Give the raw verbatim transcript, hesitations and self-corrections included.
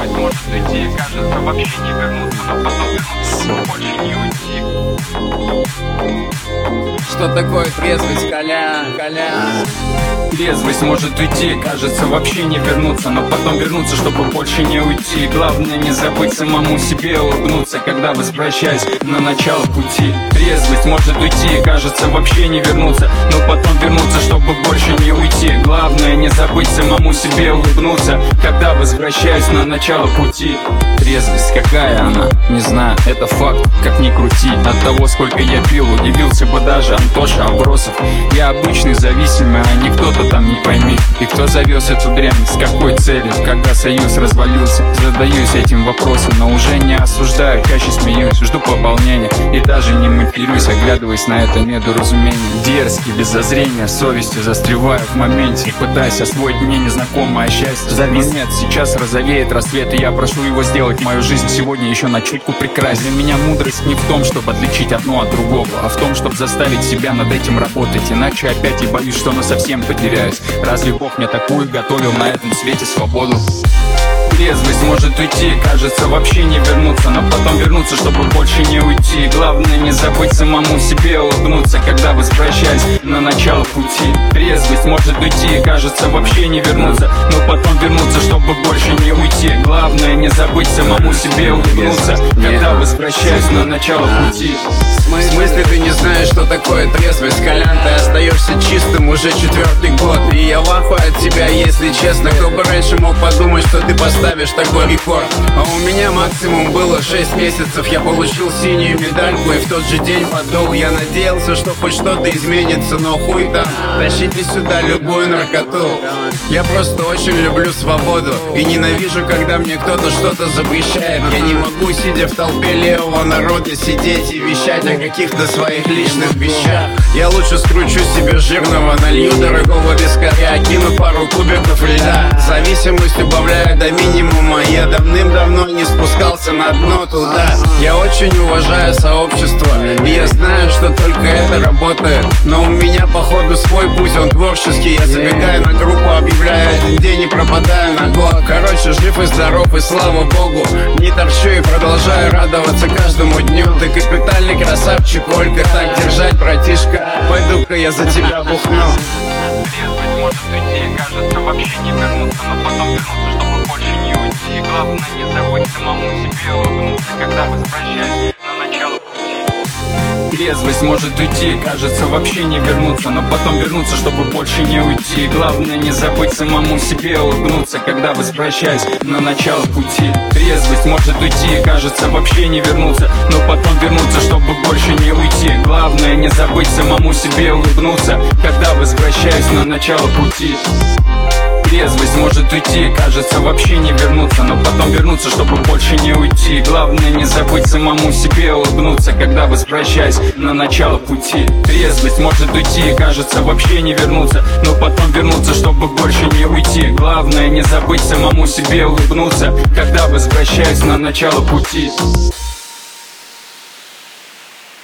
Трезвость может уйти, кажется, вообще не вернуться, но потом вернуться, чтобы больше не уйти. Что такое трезвость, Колян, Колян? Трезвость может уйти, кажется, вообще не вернуться, но потом вернуться, чтобы больше не уйти. Главное не забыть самому себе улыбнуться, когда возвращаясь на начало пути. Трезвость может уйти, кажется, вообще не вернуться, но потом вернуться, чтобы больше не уйти. Главное не забыть самому себе улыбнуться, когда возвращаясь на начало пути. Трезвость, какая она? Не знаю, это факт, как ни крути. От того, сколько я пил, удивился бы даже Антоша Абросов. Я обычный зависимый, а не кто-то там, не пойми. И кто завез эту дрянь, с какой целью? Когда союз развалился, задаюсь этим вопросом, но уже не осуждаю, чаще смеюсь, жду пополнения и даже не матерюсь, оглядываясь на это недоразумение. Дерзкий, без зазрения, совестью застреваю в моменте, пытаясь освоить мне незнакомое счастье. Завис нет, сейчас розовеет рассвет, и я прошу его сделать мою жизнь сегодня еще на чутку прекрасней. Для меня мудрость не в том, чтобы отличить одно от другого, а в том, чтобы заставить себя над этим работать. Иначе опять я боюсь, что насовсем потеряюсь. Разве Бог мне такую готовил на этом свете свободу? Трезвость может уйти, кажется, вообще не вернуться, но потом вернуться, чтобы больше не уйти. Главное не забыть самому себе улыбнуться, когда возвращаясь на начало пути. Трезвость может уйти, кажется, вообще не вернуться, но потом вернуться, чтобы больше не уйти. Главное не забыть самому себе улыбнуться, когда возвращаясь на начало пути. В смысле ты не знаешь, что такое трезвость, Колян? Ты остаешься чистым уже четвертый год, и я в ахуе от тебя, если честно. Кто бы раньше мог подумать, что ты поставишь такой рекорд? А у меня максимум было шесть месяцев. Я получил синюю медальку и в тот же день подол. Я надеялся, что хоть что-то изменится, но хуй там, тащите сюда любую наркоту. Я просто очень люблю свободу и ненавижу, когда мне кто-то что-то запрещает. Я не могу, сидя в толпе левого народа, сидеть и вещать о каких-то своих личных вещах. Я лучше скручу себе жирного, налью дорогого вискаря, кину пару кубиков льда. Зависимость убавляю до минимума, я давным-давно не спускался на дно туда. Я очень уважаю сообщество, и я знаю, что только это работает. Но у меня походу свой путь, он творческий. Я забегаю на группу, объявляю один день и пропадаю на год. Короче, жив и здоров, и слава богу. Не торчу и продолжаю радоваться каждому дню. Ты капитальный красавчик, Ольга, так держать, братишка. Пойду-ка я за тебя бухну. Трезвость может уйти, кажется, вообще не вернуться, но потом вернуться, чтобы больше не уйти. Главное не забыть самому себе улыбнуться, когда возвращаясь на начало пути. Трезвость может уйти, кажется, вообще не вернуться, но потом вернуться, чтобы больше не уйти. Главное не забыть самому себе улыбнуться, когда возвращаясь на начало пути. Трезвость может уйти, кажется, вообще не вернуться, но потом вернуться, чтобы больше не уйти. Главное не забыть самому себе улыбнуться, когда возвращаясь на начало пути. Трезвость может уйти, кажется, вообще не вернуться, но потом вернуться, чтобы больше не уйти. Главное не забыть самому себе улыбнуться, когда возвращаясь на начало пути. Трезвость может уйти, кажется, вообще не вернуться, но потом вернуться, чтобы больше не уйти. Главное не забыть самому себе улыбнуться, когда возвращаясь на начало пути.